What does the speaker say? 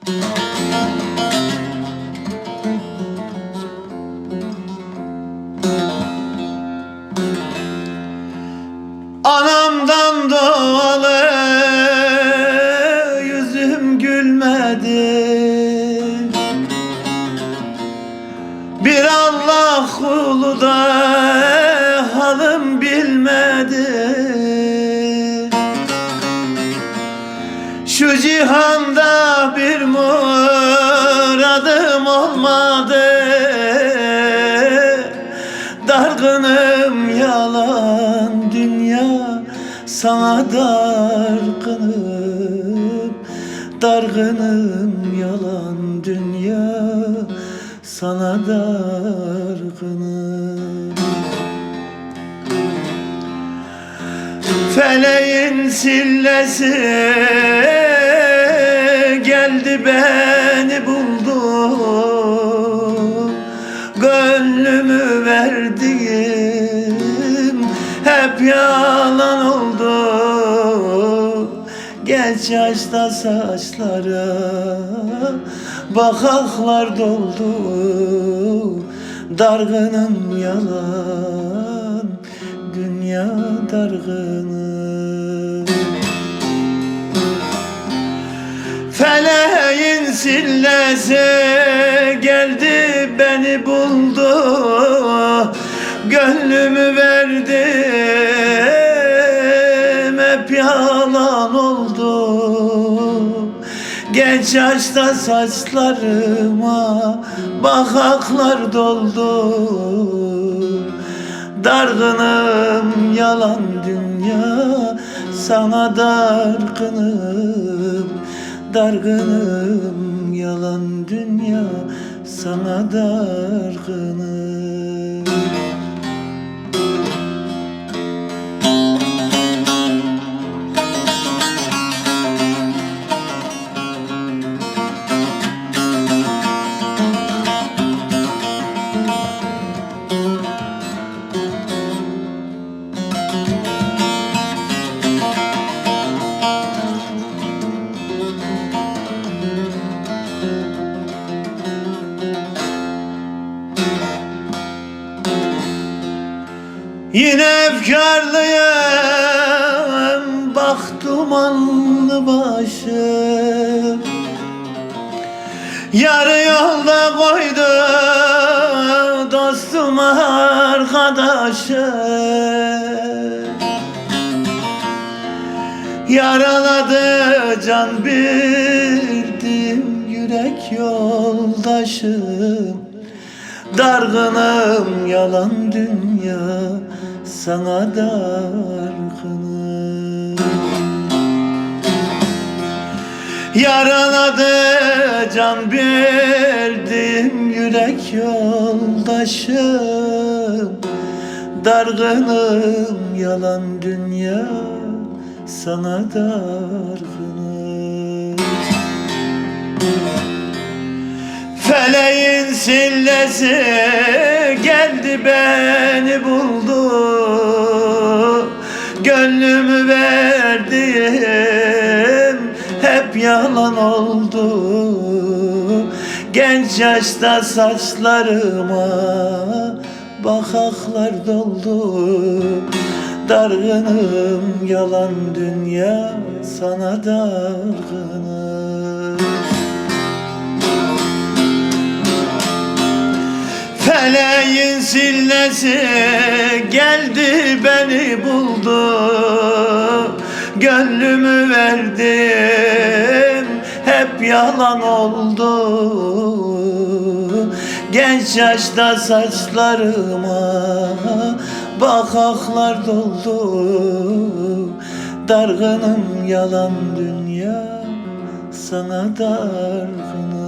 Anamdan doğalı yüzüm gülmedi, bir Allah kulu da halim bilmedi. Şu cihanda bir muradım olmadı, dargınım yalan dünya, sana dargınım. Dargınım yalan dünya, sana dargınım. Feleğin sillesi geldi beni buldu, gönlümü verdiğim hep yalan oldu. Genç yaşta saçlara bakaklar doldu, dargınım yalan dünya, dargınım. Feleğin sillesi geldi beni buldu, gönlümü verdim hep yalan oldu. Genç yaşta saçlarıma bakaklar doldu, dargınım yalan dünya, sana dargınım. Dargınım yalan dünya, sana dargınım. Yine efkarlıyım, bak dumanlı başım, yarı yolda koydu dostum arkadaşım. Yaraladı can bildim yürek yoldaşım, dargınım yalan dünya, sana dargınım. Yaraladı can bildim yürek yoldaşım, dargınım yalan dünya, sana dargınım. Feleğin sillesi geldi beni buldu, gönlümü verdim hep yalan oldu. Genç yaşta saçlarıma bakaklar doldu, dargınım yalan dünya, sana dargınım. Feleğin sillesi geldi beni buldu, gönlümü verdim hep yalan oldu. Genç yaşta saçlarıma bakaklar doldu, dargınım yalan dünya, sana dargınım.